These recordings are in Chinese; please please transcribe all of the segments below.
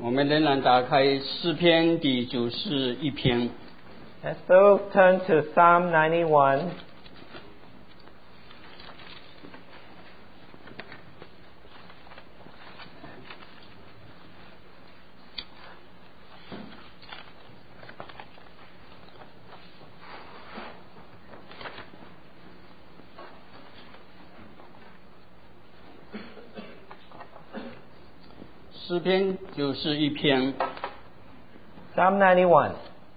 我们仍然打开诗篇第91篇。 And so turn to Psalm 91. 诗篇91篇。 Psalm 91.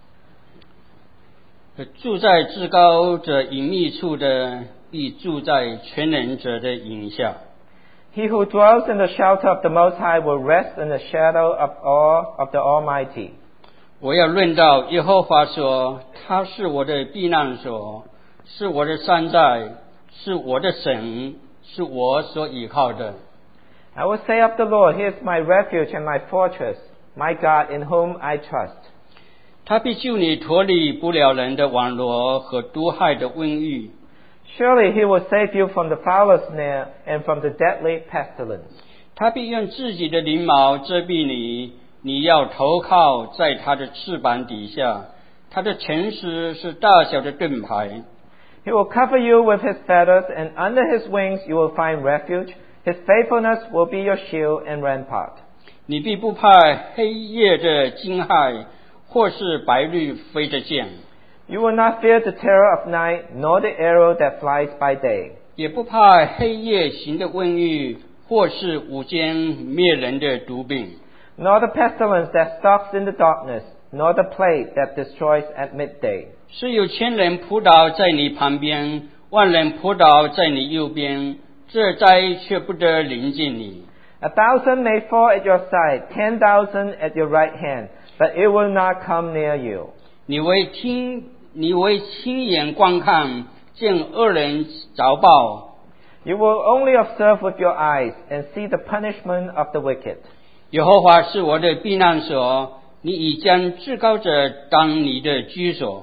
住在至高者隐秘处的，必住在全能者的影下。 He who dwells in the shelter of the Most High will rest in the shadow of awe of the Almighty. 我要论到耶和华说，他是我的避难所，是我的山寨，是我的神，是我所倚靠的。 I will say of the Lord, He is my refuge and my fortress, my God in whom I trust. 他必救你脱离不了人的网罗和毒害的瘟疫。 Surely He will save you from the fowler's snare and from the deadly pestilence. 他必用自己的翎毛遮蔽你，你要投靠在他的翅膀底下。他的诚实是大小的盾牌。 He will cover you with His feathers, and under His wings you will find refuge. His faithfulness will be your shield and rampart. 你必不怕黑夜的惊骇，或是白日飞的箭。 You will not fear the terror of night, nor the arrow that flies by day. 也不怕黑夜行的瘟疫，或是午间灭人的毒病。 Nor the pestilence that stalks in the darkness, nor the plague that destroys at midday. 是有千人扑倒在你旁边，万人扑倒在你右边，这灾却不得临近你。 1,000 may fall at your side, 10,000 at your right hand, but it will not come near you. 你为亲眼观看，见恶人遭报。 You will only observe with your eyes and see the punishment of the wicked. 耶和华是我的避难所，你已将至高者当你的居所。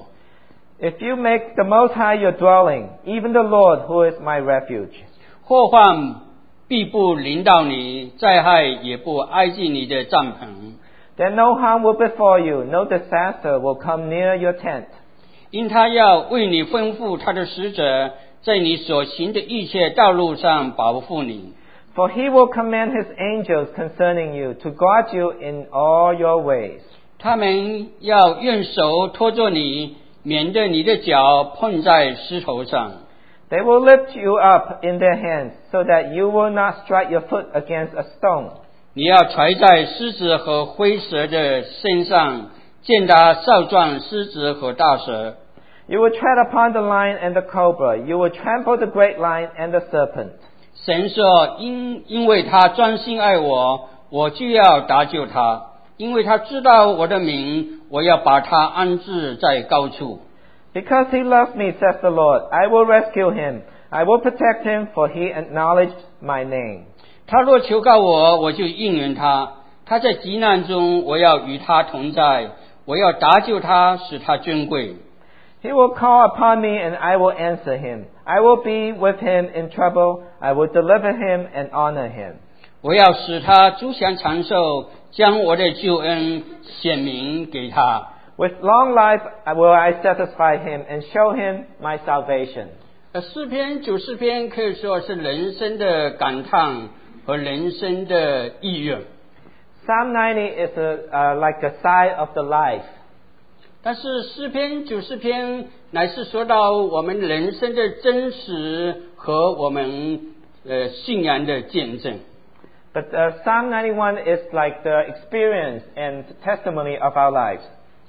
If you make the Most High your dwelling, even the Lord who is my refuge. 祸患必不临到你，灾害也不挨近你的帐篷。 Then no harm will befall you, no disaster will come near your tent. 因他要为你吩咐他的使者，在你所行的一切道路上保护你。 For He will command His angels concerning you to guard you in all your ways. 他们要用手托住你，免得你的脚碰在石头上。 They will lift you up in their hands so that you will not strike your foot against a stone. 你要踩在狮子和灰蛇的身上，践踏少壮狮子和大蛇。 You will tread upon the lion and the cobra. You will trample the great lion and the serpent. 神说，因为他专心爱我，我就要搭救他。因为他知道我的名，我要把他安置在高处。 Because He loves me, says the Lord, I will rescue Him. I will protect Him, for He acknowledged my name. 他若求告我，我就应允他。他在急难中，我要与他同在。我要搭救他，使他尊贵。 He will call upon me, and I will answer him. I will be with him in trouble. I will deliver him and honor him. 我要使他足享长寿，将我的救恩显明给他。 With long life will I satisfy him and show him my salvation. 诗篇90篇可以说是人生的感叹和人生的意愿。 Psalm 90 is like a sigh of the life. 但是诗篇90篇乃是说到我们人生的真实和我们信仰的见证。 But Psalm 91 is like the experience and testimony of our lives.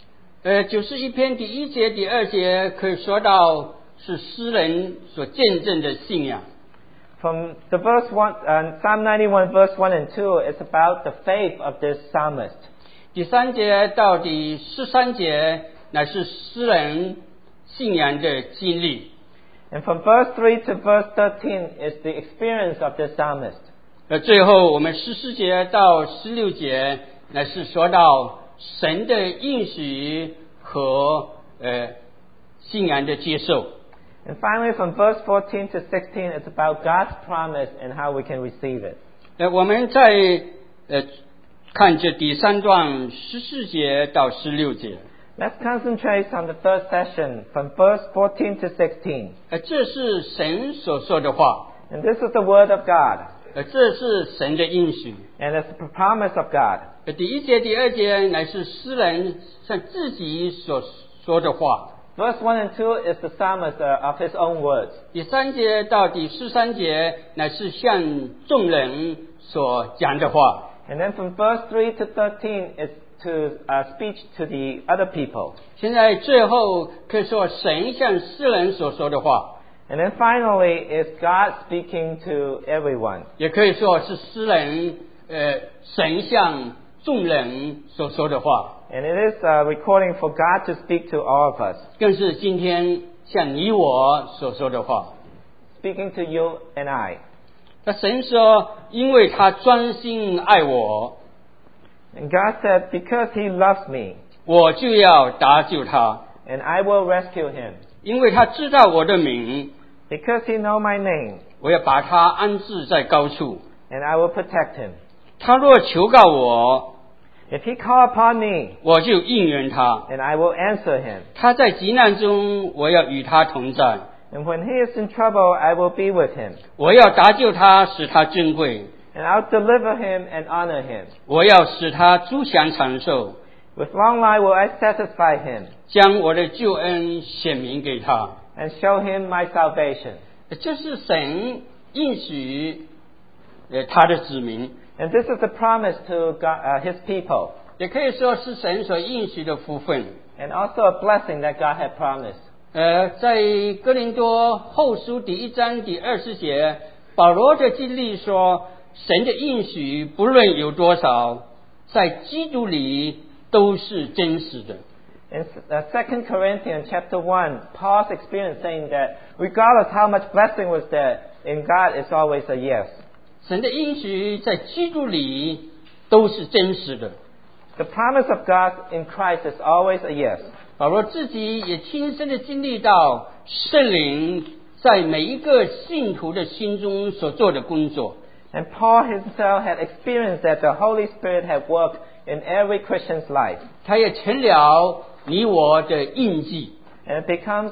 91篇第1节、第2节可以说到是诗人所见证的信仰。 From the Psalm 91 verse 1 and 2 is about the faith of this psalmist. 第3节到第13节乃是诗人信仰的经历。 And from verse 3 to verse 13 is the experience of this psalmist. 最后我们14节到16节乃是说到神的应许和信仰的接受。 And finally, from verse 14 to 16, it's about God's promise and how we can receive it. 我们在看这第3段14节到16节。 Let's concentrate on the first section from verse 14 to 16. 这是神所说的话， And this is the word of God. 这是神的应许。 And it's the promise of God. 第1节、第2节乃是诗人向自己所说的话。 Verse 1 and 2 is the psalmist of his own words. 第3节到第13节乃是向众人所讲的话。 And then from verse 3 to 13 is to speech to the other people. 现在最后可以说神向世人所说的话， And then finally is God speaking to everyone. 也可以说是诗人神向众人所说的话， And it is a recording for God to speak to all of us. 更是今天向你我所说的话。 Speaking to you and I. 那神说，因为他专心爱我， And God said, because he loves me, 我就要搭救他， and I will rescue him. 因为他知道我的名， Because he knows my name, 我要把他安置在高处。 and I will protect him. 他若求告我， If he call upon me, 我就应允他。 and I will answer him. 他在急难中，我要与他同在。 And when he is in trouble, I will be with him. 我要搭救他，使他珍贵； And I'll deliver him and honor him. 我要使他诸享长寿， With long life will I satisfy him, 将我的救恩显明给他。 and show him my salvation. 这是神应许他的子民， And this is the promise to God, his people, 也可以说是神所应许的福分。 and also a blessing that God had promised. 在哥林多后书第1章第20节，保罗的经历说，神的应许不论有多少，在基督里都是真实的。 In 2 Corinthians chapter 1, Paul's experience saying that regardless how much blessing was there, in God it's always a yes. 神的应许在基督里都是真实的。 The promise of God in Christ is always a yes. 保罗自己也亲身的经历到圣灵在每一个信徒的心中所做的工作。 And Paul himself had experienced that the Holy Spirit had worked in every Christian's life. 他也成了你我的印记， And it becomes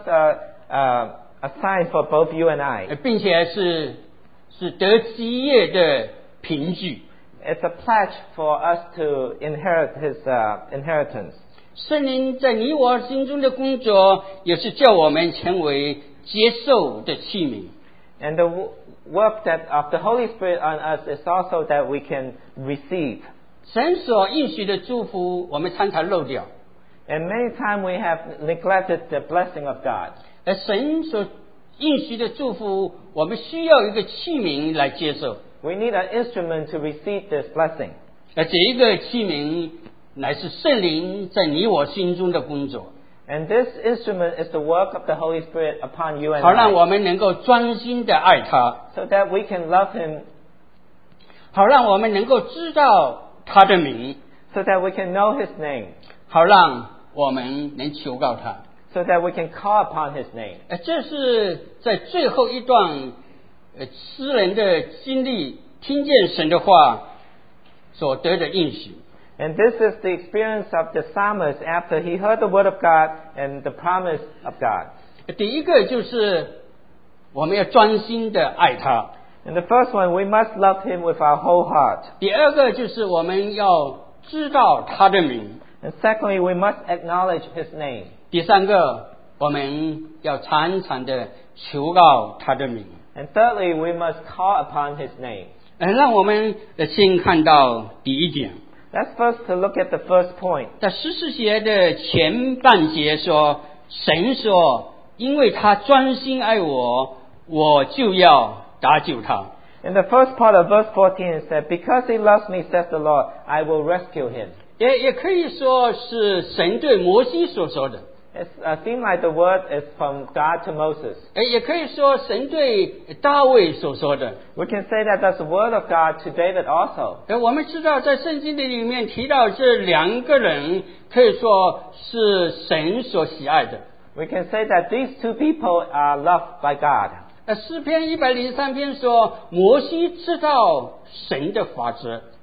a sign for both you and I. 并且是得基业的凭据。 It's a pledge for us to inherit his inheritance. 圣灵在你我心中的工作，也是叫我们成为接受的器皿。 And the work that of the Holy Spirit on us is also that we can receive. 神所应许的祝福，我们常常漏掉。 And many times we have neglected the blessing of God. 而神所应许的祝福，我们需要一个器皿来接受。 We need an instrument to receive this blessing. 而这一个器皿乃是圣灵在你我心中的工作， And this instrument is the work of the Holy Spirit upon you and 好让 I. 我们能够专心的爱他， So that we can love him. 好让我们能够知道他的名， So that we can know his name. 好让我们能求告他。 So that we can call upon his name. 这是在最后一段诗人的经历，听见神的话所得的应许。 And this is the experience of the psalmist after he heard the word of God and the promise of God. 第一个就是我们要专心的爱他， And the first one, we must love him with our whole heart. 第二个就是我们要知道他的名， And secondly, we must acknowledge his name. 第三个我们要常常的求告他的名。 And thirdly, we must call upon his name. 让我们先看到第一点， Let's first to look at the first point. 在14节的前半节说，神说，因为他专心爱我，我就要搭救他。 In the first part of verse 14 it said, because he loves me, says the Lord, I will rescue him. 也可以说是神对摩西所说的， It seems like the word is from God to Moses. 也可以说神对大卫所说的。 We can say that that's the word of God to David also. 我们知道在圣经的里面提到这两个人，可以说是神所喜爱的。 We can say that these two people are loved by God. 诗篇103篇说，摩西知道神的法则。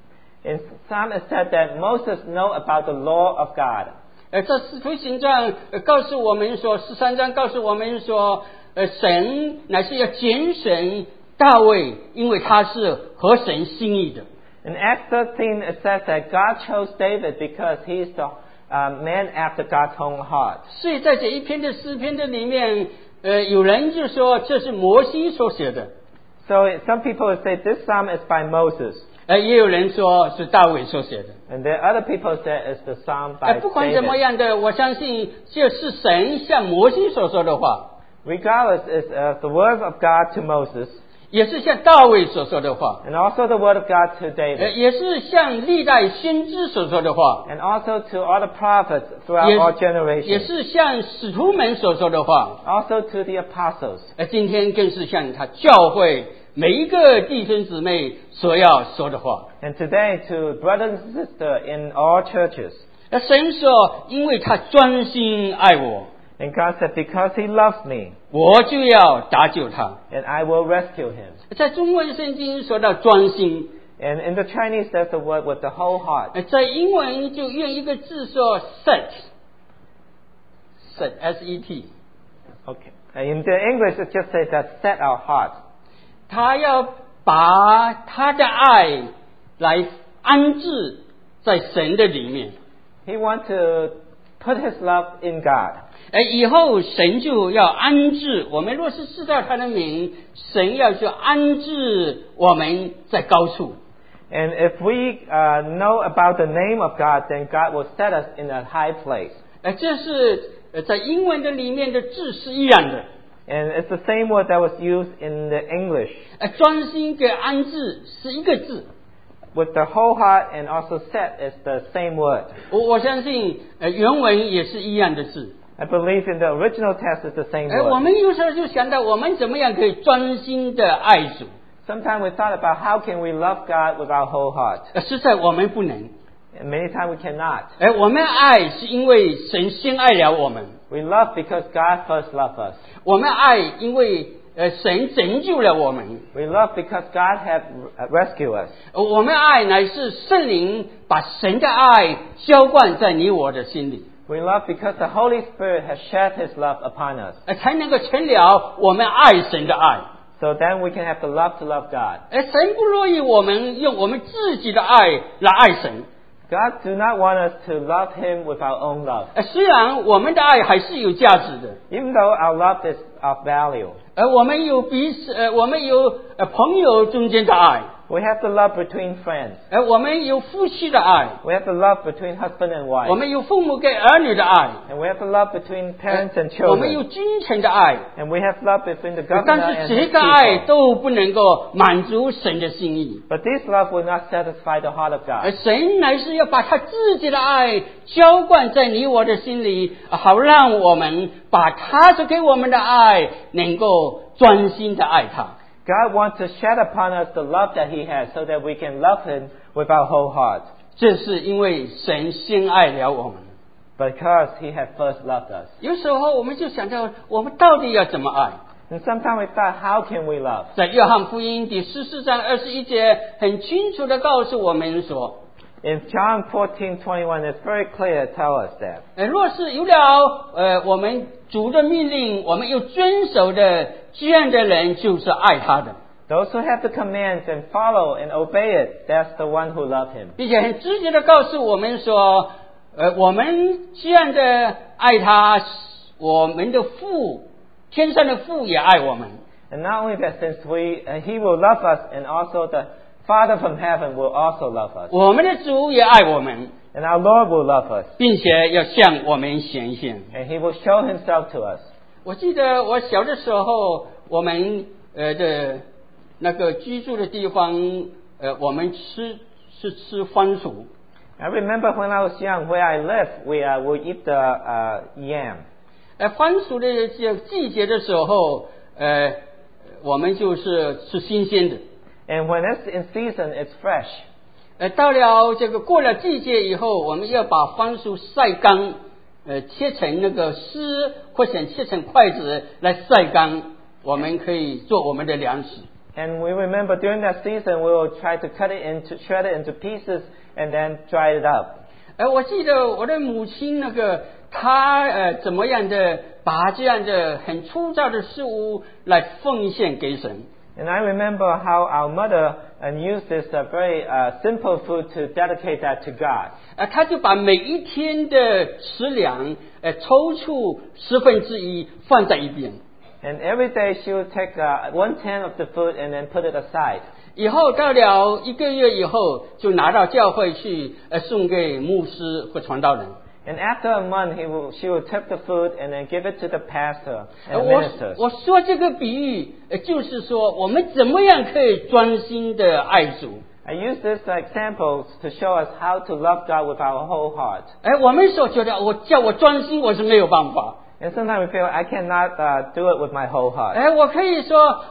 In Psalm it said that Moses know about the law of God. 在使徒行传告诉我们说，13章告诉我们说，神乃是要拣选大卫，因为他是合神心意的。 In Acts 13 it says that God chose David because he's the man after God's own heart. 所以在这一篇的诗篇的里面，有人就说这是摩西所写的， So some people would say this psalm is by Moses. 也有人说是大卫所写的。 And there are other people say it's the psalm by 不管怎么 David. 样的，我相信这是神向摩西所说的话， Regardless, it's the word of God to Moses 也是向大卫所说的话， and also the word of God to David 也是向历代先知所说的话， and also to all the prophets throughout all 也 generations. 是向使徒们所说的话。 Also to the apostles. 今天更是向他教会每一个弟兄姊妹所要说的话。 And today to brothers and sisters in all churches. 神说，因为他专心爱我， And God said, because he loves me, 我就要搭救他。 and I will rescue him. 在中文圣经说到专心， And in the Chinese, there's the word with the whole heart. 在英文就用一个字说 set S-E-T， Okay. And in the English, it just says that set our heart. 他要把他的爱来安置在神的里面， He wants to put his love in God. 以后神就要安置我们。若是知道他的名，神要去安置我们在高处。 And if we know about the name of God, then God will set us in a high place. 这是在英文的里面的字是一样的。 And it's the same word that was used in the English. 专心跟安置是一个字。 With the whole heart and also set is the same word. 我相信原文也是一样的字。 I believe in the original text is the same 我 word. 们有时候就想到我们怎么样可以专心的爱主。 Sometimes we thought about how can we love God with our whole heart. 实在我们不能。 And many times we cannot. 我们爱是因为神先爱了我们。 We love because God first loved us. 我们爱因为神拯救了我们。 We love because God had rescued us. 我们爱乃是圣灵把神的爱浇灌在你我的心里， We love because the Holy Spirit has shed His love upon us. 才能够成了我们爱神的爱。 So then we can have the love to love God. 神不乐意我们用我们自己的爱来爱神。 God do not want us to love Him with our own love. 虽然我们的爱还是有价值的， Even though our love is of value. 我们有我们有朋友中间的爱， We have the love between friends. 我们有夫妻的爱， We have the love between husband and 我 wife. 们有父母给儿女的爱， And we have the love between parents and 我们有 children. 君臣的爱。 And we have love between the 但 governor 是 and 这 his 个爱 people. 都不能够满足神的心意。 But this love will not satisfy the heart of God. 神乃是要把他自己的爱浇灌在你我的心里，好让我们把他所给我们的爱能够专心的爱他。 God wants to shed upon us the love that He has so that we can love Him with our whole heart. 这是因为神先爱了我们。 Because He had first loved us. 有时候我们就想到，我们到底要怎么爱？ And sometimes we thought, how can we love? 在约翰福音第14章21节，很清楚的告诉我们说， In John 14:21, it's very clear to tell us that. 若是有了我们主的命令，我们又遵守的，这样的人就是爱他的， Those who have the commands and follow and obey it, that's the one who love Him. 并且很直接的告诉我们说，我们这样的爱他，我们的父，天上的父也爱我们。 And not only that, since He will love us, and also the Father from heaven will also love us. 我们的主也爱我们， And our Lord will love us. 并且要向我们显现。 And He will show Himself to us. 我记得我小的时候，我们的那个居住的地方，我们吃番薯。 I remember when I was young, where I lived, we would eat the yam. 番薯的季节的时候，我们就是吃新鲜的。 And when it's in season, it's fresh. 到了过了季节以后，我们要把番薯晒干，切成那个丝，或者切成筷子来晒干，我们可以做我们的粮食。 And we remember during that season, we will try to shred it into pieces, and then dry it up. 我记得我的母亲她怎么样的把这样的很粗糙的事物来奉献给神。 And I remember how our mother used this very simple food to dedicate that to God. 她就把每一天的食粮抽出1/10放在一边。 And every day she would take 1/10 of the food and then put it aside. 以后到了1个月以后，就拿到教会去送给牧师和传道人。 And after a month, she would take the food and then give it to the pastor and ministers. 我说这个比喻，就是说我们怎么样可以专心的爱主。 I use this example to show us how to love God with our whole heart. 我们所觉得叫我专心，我是没有办法。 And sometimes we feel I cannot do it with my whole heart. 我可以说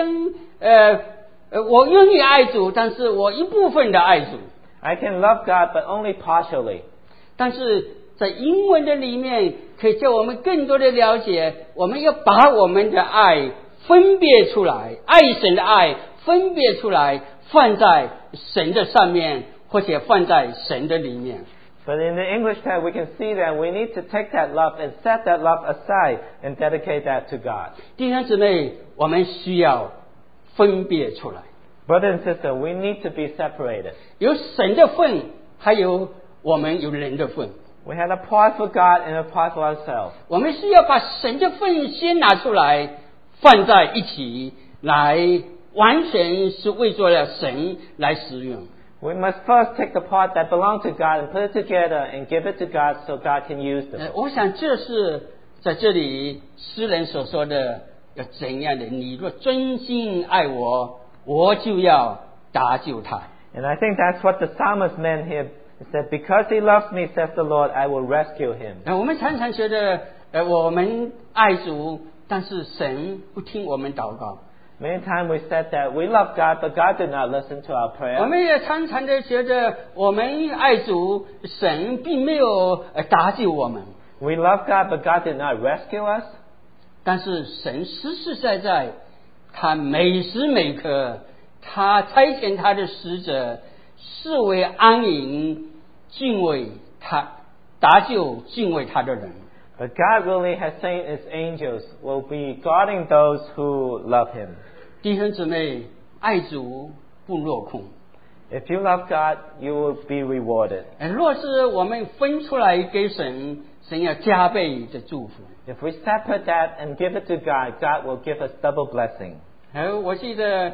我愿意爱主，但是我一部分的爱主。 I can love God, but only partially. 但是在英文的里面，可以叫我们更多的了解，我们要把我们的爱分别出来，爱神的爱分别出来，放在神的上面，或者放在神的里面。 But in the English text, we can see that we need to take that love and set that love aside and dedicate that to God. 弟兄姊妹，我们需要分别出来。 Brother and sister, we need to be separated. 有神的份，还有我们有人的份。 We have a part for God and a part for ourselves. 我们是要把神的份先拿出来，放在一起，来完全是为做了神来使用。 We must first take the part that belongs to God and put it together and give it to God so God can use them. 我想这是在这里诗人所说的要怎样的？你若真心爱我，我就要搭救他。 And I think that's what the psalmist meant here. He said, "Because he loves me, says the Lord, I will rescue him." 我们常常觉得，我们爱主，但是神不听我们祷告。 Many times we said that we love God, but God did not listen to our 我 prayer. 们也常常的觉得，我们爱主，神并没有搭救我们。 We love God, but God did not rescue us. 但是神实实在在，他每时每刻，他差遣他的使者，视为安营，敬畏他，搭救敬畏他的人。 But God really has sent His angels will be guarding those who love Him. 弟兄姊妹，爱主不落空。 If you love God, you will be rewarded. 若是我们分出来给神，神要加倍的祝福。 If we separate that and give it to God, God will give us double blessing. 我记得，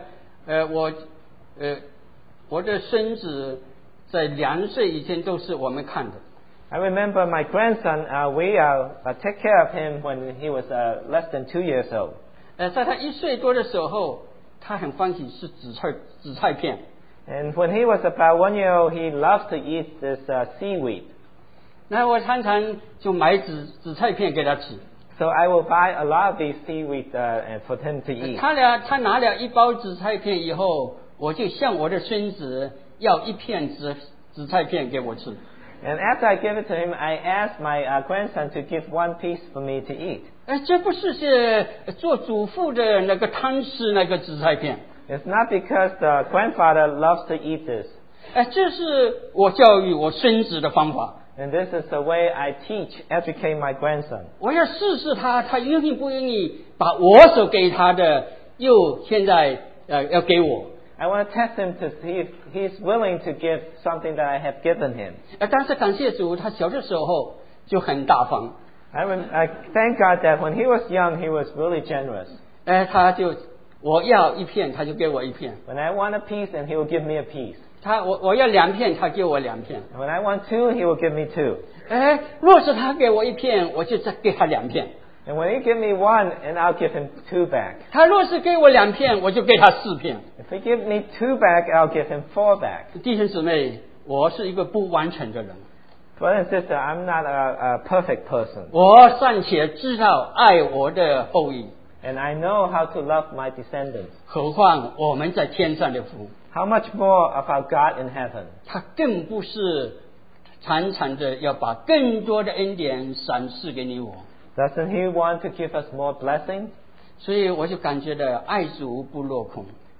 我的孙子在2岁以前都是我们看的。 I remember my grandson, we take care of him when he was less than 2 years old. 在他1岁多的时候，他很欢喜吃紫菜片。 And when he was about 1 year old, he loved to eat this seaweed. 那我常常就买紫菜片给他吃。 So I will buy a lot of these seaweed for him to eat. 他拿了1包紫菜片以后，我就向我的孙子要1片紫菜片给我吃。 And after I give it to him, I asked my grandson to give 1 piece for me to eat. 这不是做祖父的那个贪吃那个紫菜片。 It's not because the grandfather loves to eat this. 这是我教育我孙子的方法。 And this is the way I educate my grandson. 我要试试他愿意不愿意把我所给他的现在要给我。 I want to test him to see if he's willing to give something that I have given him. 但是感谢主，他小的时候就很大方。 I thank God that when he was young, he was really generous. 我要1片，他就给我1片。 When I want a piece, and he will give me a piece. 我要2片，他给我2片。 And when I want 2, he will give me 2. 若是他给我1片，我就再给他2片。 And when he give me 1, and I'll give him 2 back. 他若是给我2片，我就给他4片。 If he give me 2 back, I'll give him 4 back. 弟兄姊妹，我是一个不完全的人。 Brother and sister, I'm not a perfect person. 我尚且知道爱我的后裔。 And I know how to love my descendants. 何况我们在天上的父。 How much more about God in heaven? 他更不是常常的要把更多的恩典赏赐给你我。 Doesn't He want to give us more blessing? 所以我就感觉到爱主不落空。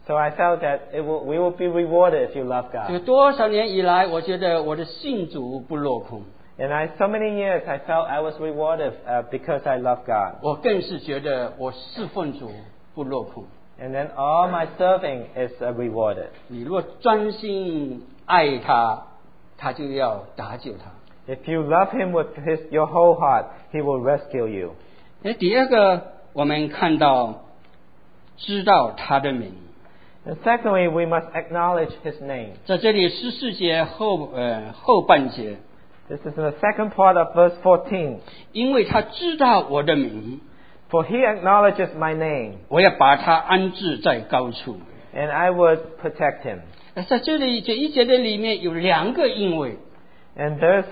So I felt that we will be rewarded if you love 这 God. 个多少年以来，我觉得我的信主不落空， And so many years I felt I was rewarded because I love God. 我更是觉得我侍奉主不落空。 And then all my serving is rewarded. 你若专心爱他，他就要搭救他。 If you love Him with your whole heart, He will rescue you. 第二个，我们看到知道他的名， And secondly, we must acknowledge His name. 在这里14节后半节， This is in the second part of verse 14. 因为他知道我的名， For He acknowledges my name, 我要把他安置在高处。 and I would protect Him. 在这里这一节的里面有2个因为， And there's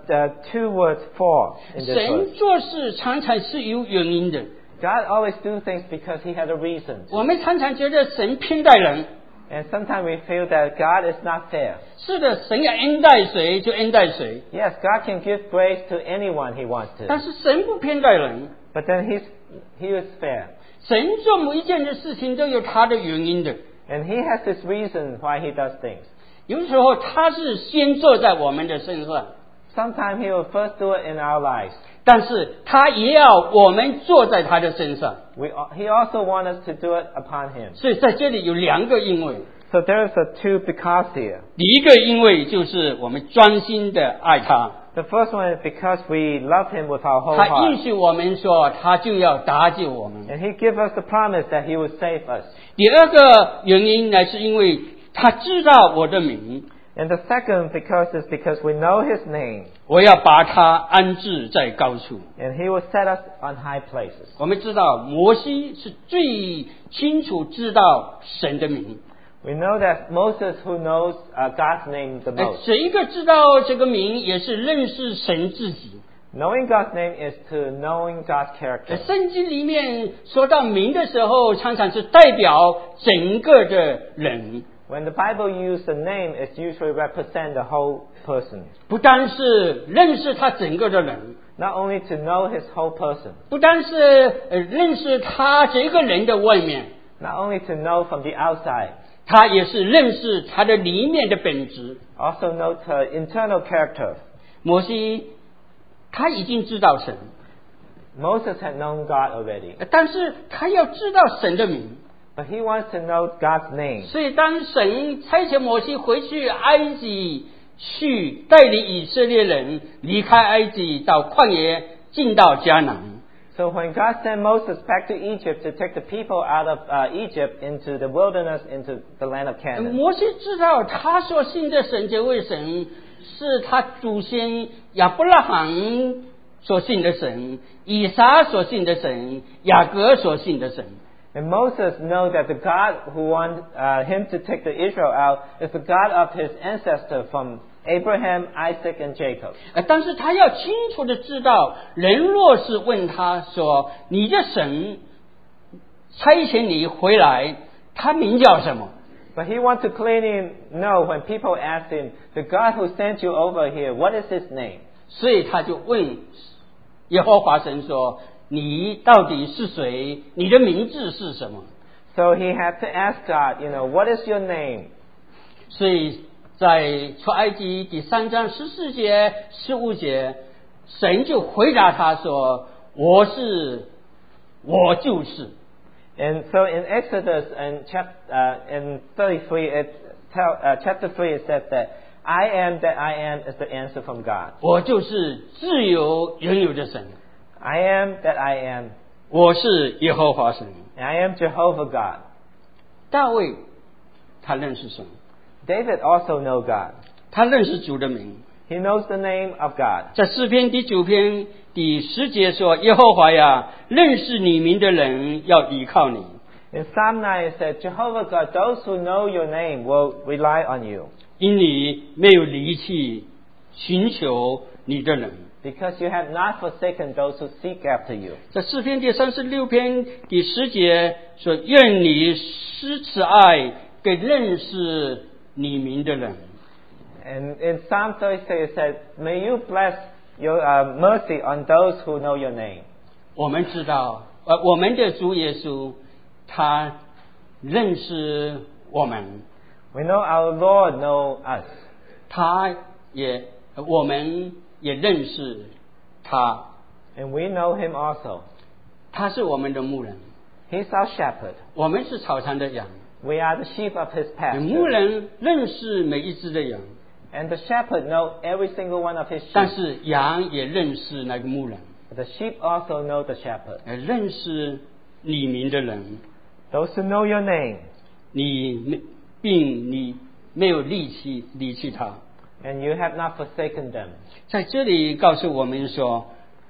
two words for in this 神 verse. 做事常常是有原因的。 God always do things because He has a reason. 我们常常觉得神偏待人， And sometimes we feel that God is not fair. 是的，神要恩待谁就恩待谁， Yes, God can give grace to anyone He wants 但 to. 是神不偏待人。 But then He is fair. 神做某一件的事情都有他的原因的， And He has His reason why He does things. 有时候他是先做在我们的身上， Sometimes He will first do it in our lives. 但是他也要我们坐在他的身上。 He also wants us to do it upon Him. 所以在这里有2个因为， So there's a two because here. 第一个因为就是我们专心的爱他， The first one is because we love Him with our whole 他 heart. 应许我们说他就要搭救我们。 And He gives us the promise that He will save us. 第二个原因呢，是因为他知道我的名， And the second because we know His name. 我要把他安置在高处。 And He will set us on high places. 我们知道摩西是最清楚知道神的名， We know that Moses who knows God's name the most. 谁个知道这个名也是认识神自己。 Knowing God's name is to knowing God's character. 圣经里面说到名的时候，常常是代表整个的人， When the Bible uses the name, it usually represents the whole person. 不单是认识他整个的人， Not only to know his whole person. 不单是认识他这个人的外面， Not only to know from the outside. 他也是认识他的里面的本质。 Also know the internal character. 摩西他已经知道神， Moses had known God already. 但是他要知道神的名。 But he wants to know God's name. 所以当神差遣摩西回去埃及，去带领以色列人离开埃及，到旷野进到迦南， So when God sent Moses back to Egypt to take the people out of Egypt into the wilderness, into the land of Canaan. 摩西知道他所信的神这位神是他祖先亚伯拉罕所信的神，以撒所信的神，雅各所信的神。 And Moses knows that the God who wants him to take the Israel out is the God of his ancestor from Abraham, Isaac, and Jacob. 但是他要清楚的知道，人若是问他说：“你的神差遣你回来，他名叫什么？” But he wants to clearly know when people ask him, the God who sent you over here, what is his name? 所以他就问耶和华神说：“你到底是谁？你的名字是什么？” So he had to ask God, what is your name? 所以在出埃及第3章14节、15节，神就回答他说：“我就是。” And so in Exodus and in 33, chapter 3, it says that I am that I am is the answer from God. 我就是自由拥有的神， I am that I am. 我是耶和华神。 And I am Jehovah God. 大卫他认识神， David also knows God. 他认识主的名。 He knows the name of God. 在诗篇第9篇第10节说：“耶和华呀，认识你名的人要依靠你。” In Psalm 9 it said, Jehovah God, those who know your name will rely on you. 因你没有离弃寻求你的人。 Because you have not forsaken those who seek after you. 在诗篇第36篇第10节说：“愿你施慈爱给认识你名的人。” And in Psalm 36 it says, may you bless your mercy on those who know your name. 我们知道，我们的主耶稣，他认识我们， We know our Lord knows us. 我们也认识他， And we know him also. 他是我们的牧人， He's our shepherd. 我们是草场的羊。 We are the sheep of his 牧 pasture. 人认识每一只的羊， And the shepherd knows every single one of his 但 sheep. 是羊也认识那个牧人， The sheep also know the shepherd. 认识你名的人， Those who know your name. 你没有离弃他。 And you have not forsaken them. 在这里告诉我们说，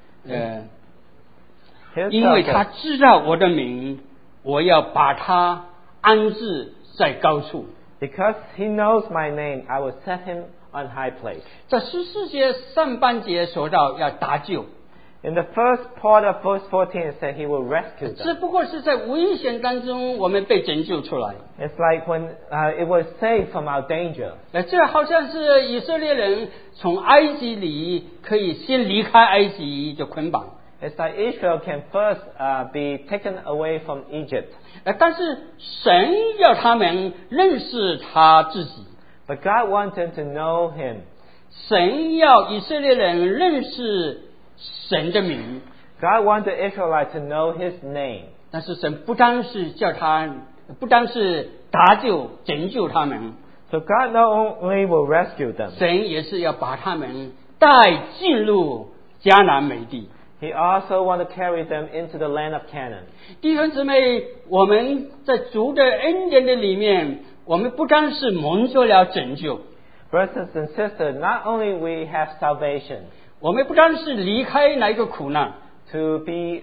He'll 因为 tell 他 us, 知道我的名，我要把他安置在高处。 because he knows my name, I will set him on high place. 在14节上半节说到要搭救， In the first part of verse 14, it said he will rescue 只 them. 不过是在危险当中我们被拯救出来。 It's like when it was saved from our danger. 这好像是以色列人从埃及里可以先离开埃及的捆绑， It's like Israel can first be taken away from Egypt. 但是神要他们认识他自己， But God wants them to know him. 神要以色列人认识神的名。 God wants the Israelites to know his name. 但是神不单是搭救拯救他们， So God not only will rescue them, 神也是要把他们带进入迦南美地。 he also wants to carry them into the land of Canaan. 弟兄姊妹，我们在主的恩典的里面，我们不单是蒙受了拯救， Brothers and sisters, not only we have salvation 我们不单是离开那一个苦难， to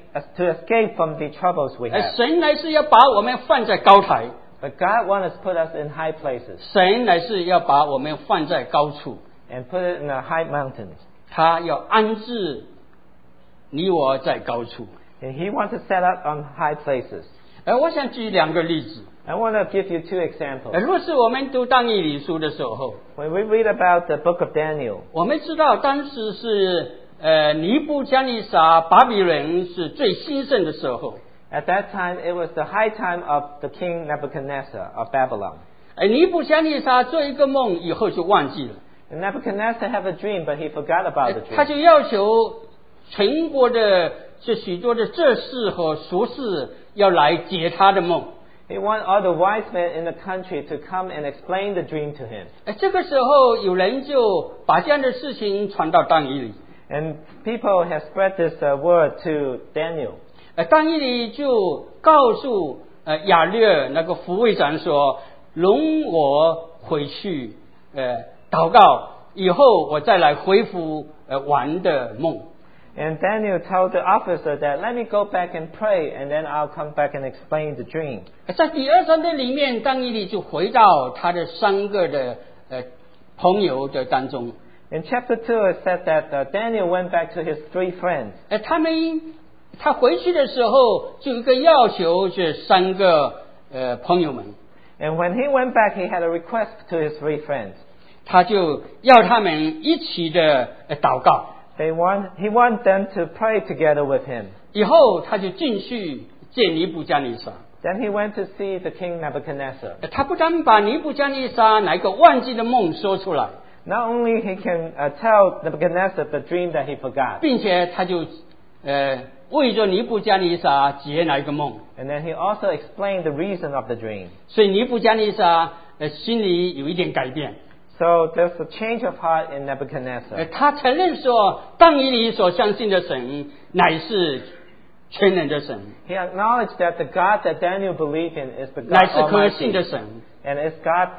escape from the troubles we have, 神乃是要把我们放在高台， but God wants to put us in high places 神乃是要把我们放在高处， and put it in the high mountains. 他要安置你我在高处。 And he wants to set up on high places. 我想举2个例子。 I want to give you 2 examples. 若是我们读但以理书的时候， When we read about the book of Daniel, 我们知道当时是尼布加尼撒巴比伦是最兴盛的时候。 at that time it was the high time of the king Nebuchadnezzar of Babylon. 尼布加尼撒做一个梦以后就忘记了， And Nebuchadnezzar had a dream, but he forgot about the 他 dream. 就要求全国的这许多的哲士和术士要来解他的梦。 He wanted all the wise men in the country to come and explain the dream to him. 这个时候有人就把这样的事情传到但以理， And people have spread this word to Daniel. 但以理就告诉亚略那个副卫长说，容我回去祷告，以后我再来回复王的梦。 And Daniel told the officer that, let me go back and pray, and then I'll come back and explain the dream. 在第2章的里面，但以理就回到他的3个的朋友的当中。 In chapter 2, it said that Daniel went back to his 3 friends. 他回去的时候就有一个要求，这3个朋友们， And when he went back, he had a request to his 3 friends. 他就要他们一起的祷告。 He wanted them to pray together with him. 以后他就进去见尼布加尼撒。 Then he went to see the king Nebuchadnezzar. 他不但把尼布加尼撒那个忘记的梦说出来， Not only he can tell Nebuchadnezzar the dream that he forgot, 并且他就为着尼布加尼撒解那个梦。 and then he also explained the reason of the dream. 所以尼布加尼撒心里有一点改变。 So there's a change of heart in Nebuchadnezzar. 他承认说，但以理所相信的神乃是全能的神， He acknowledged that the God that Daniel believed in is the 乃 God 是可信 Almighty, 的神。 and it's God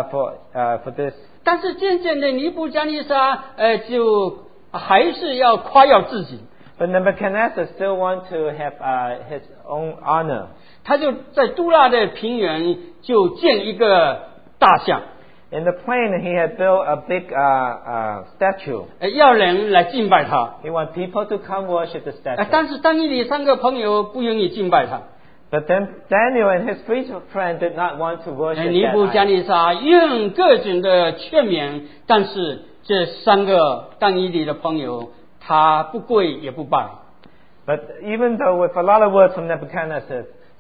for this. 但是渐渐的，尼布加尼撒就还是要夸耀自己， But Nebuchadnezzar still want to have his own honor. 他就在杜拉的平原就建一个大像， In the plain, he had built a big statue. 要人来敬拜他。 He want people to come worship the statue. 但是但以理3个朋友不愿意敬拜他。 But then Daniel and his 3 friends did not want to worship 尼布 that 加 idol. 尼撒用各种的劝勉，但是这3个但以理的朋友，他不跪也不拜。 But even though with a lot of words from Nebuchadnezzar,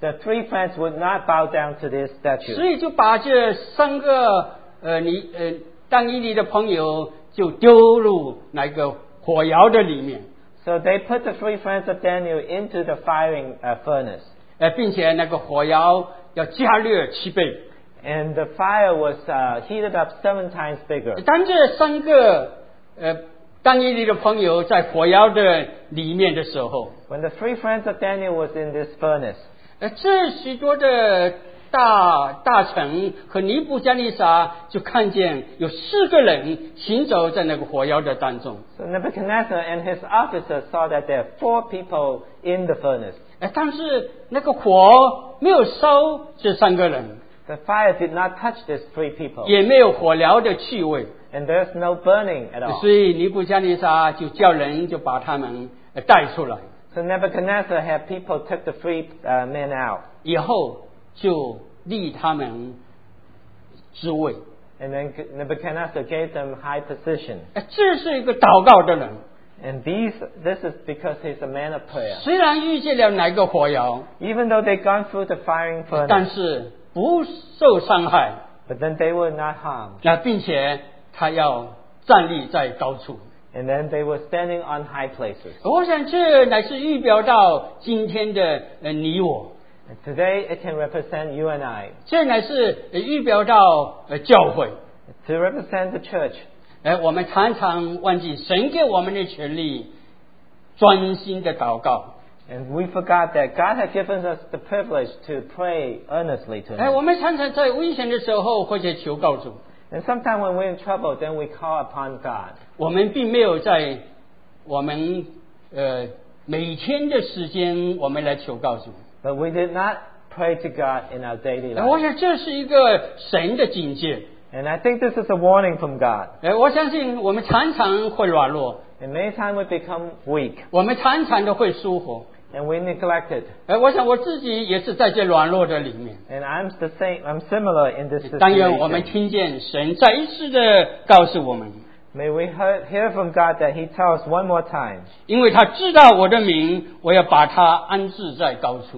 the three friends would not bow down to this 所 statue. 以就把这3个但以理的朋友就丢入那个火窑的里面， So they put the three friends of Daniel into the firing furnace. 并且那个火窑要加热7倍。 And the fire was heated up 7 times bigger. 当这3个但以理的朋友在火窑的里面的时候， When the three friends of Daniel was in this furnace, 这许多的大臣和尼布加利撒就看见有4个人行走在那个火窑的当中。 so Nebuchadnezzar and his officers saw that there are 4 people in the furnace. 但是那个火没有烧这3个人， The fire did not touch these 3 people. 也没有火燎的气味， And there's no burning at all. 所以尼布加利撒就叫人就把他们带出来， So Nebuchadnezzar had people take the 3 men out. 以后就立他们职位。 And then Nebuchadnezzar gave them high position. 这是一个祷告的人， And this is because he's a man of prayer. 虽然遇见了哪个火窑， Even though they'd gone through the firing 但 furnace, 是不受伤害， but then they were not harmed. 并且他要站立在高处。 And then they were standing on high places. 我想这乃是预表到今天的你我， And today it can represent you and I. 这乃是预表到教会。 To represent the church. 我们常常忘记神给我们的权利，专心的祷告。 And we forgot that God had given us the privilege to pray earnestly to Him. 我们常常在危险的时候或者求告主， And sometimes when we're in trouble, then we call upon God. 我们并没有在我们每天的时间我们来求告主。 But we did not pray to God in our daily 我 life. 想这是一个神的警戒。 And I think this is a warning from God. 我相信我们常常会软弱， And many times we become weak 我们常常的会疏忽。 and we neglect it. 我想我自己也是在这软弱的里面。 And I'm the same. I'm similar in this 但愿我们 situation. 听见神再一次的告诉我们， May we hear from God that He tells us one more time. 因为他知道我的名，我要把他安置在高处。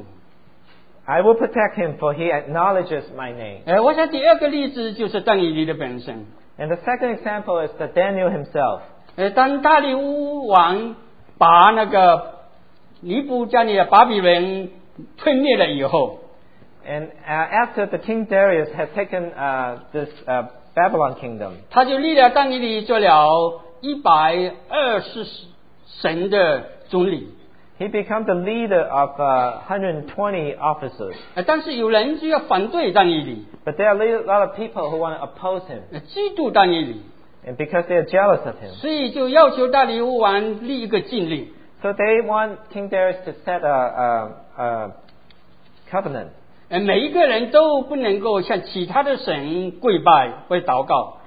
I will protect him, for he acknowledges my name. 我想第二个例子就是但以理的本身。 And the second example is the Daniel himself. 当大利乌王把那个尼布加利的巴比伦吞灭了以后， And after the King Darius had taken this Babylon kingdom, 他就立了但以理做了120省的总理。 he became the leader of 120 officers. 但是有人就要反对但以理， But there are a lot of people who want to oppose him. 嫉妒但以理， And because they are jealous of him. 所以就要求大利乌王立一个禁令。 So they want King Darius to set a covenant. 每一个人都不能够向其他的神跪拜或祷告，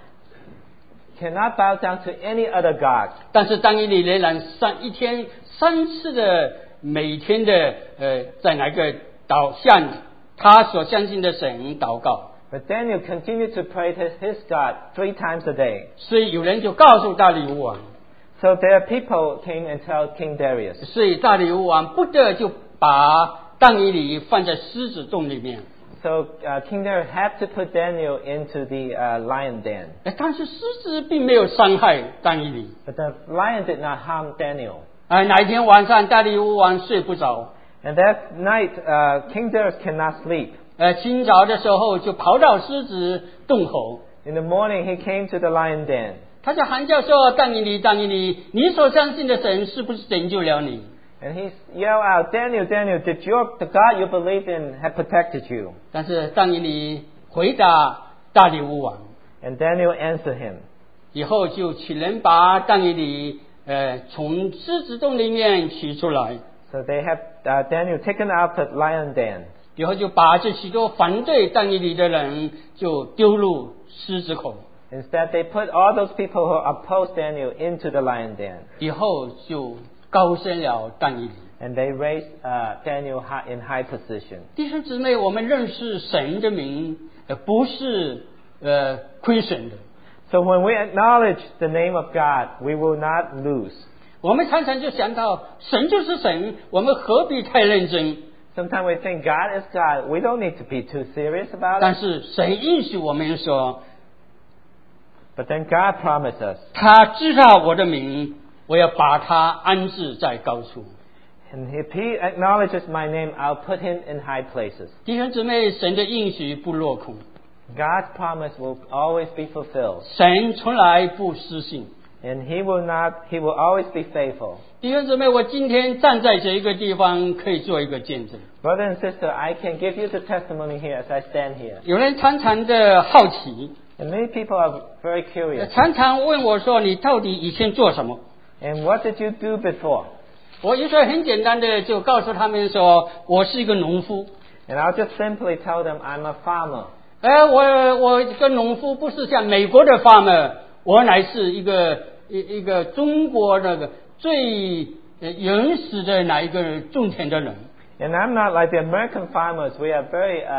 Cannot bow down to any other god. 但是但以理仍然一天3次的每天的在哪个向他所相信的神祷告。 But Daniel continued to pray to his God 3 times a day. 所以有人就告诉大利乌王， So their people came and told King Darius. 所以大利乌王不得就把但以理放在狮子洞里面。 So King Darius had to put Daniel into the lion den. 但是狮子并没有伤害但以理。 But the lion did not harm Daniel. 哪一天晚上大利乌王睡不着， And that night, King Darius cannot sleep. 清早的时候就跑到狮子洞口， In the morning, he came to the lion den. 他就喊叫说：“但以理，但以理，你所相信的神是不是拯救了你？” And he yelled out, Daniel, Daniel, did the God you believed in have protected you? 但是但以理回答大利乌王， And Daniel answered him. 以后就请人把但以理从狮子洞里面取出来， So they have Daniel taken out the lion den. 以后就把这许多反对但以理的人就丢入狮子口， Instead, they put all those people who opposed Daniel into the lion den. 以后就高升了但以理。 And they raised Daniel in high position. 弟兄姊妹，我们认识神的名，不是亏损的。 So when we acknowledge the name of God, we will not lose. 我们常常就想到神就是神，我们何必太认真？ Sometimes we think God is God. We don't need to be too serious about 但 it. 是神应许我们说， But then God promised us. 他知道我的名，我要把他安置在高处。 And if He acknowledges my name, I'll put Him in high places. 弟兄姊妹，神的应许不落空， God's promise will always be fulfilled. 神从来不失信。 And He will always be faithful. 弟兄姊妹，我今天站在这一个地方，可以做一个见证。 Brother and sister, I can give you the testimony here as I stand here. 有人常常的好奇， And many people are very curious. 常常问我说：“你到底以前做什么？” And what did you do before? 我有时候很简单的就告诉他们说：“我是一个农夫。” And I'll just simply tell them I'm a farmer. 我这个农夫不是像美国的 farmer， 我乃是一个中国那个最原始的那一个种田的人。 And I'm not like the American farmers. We are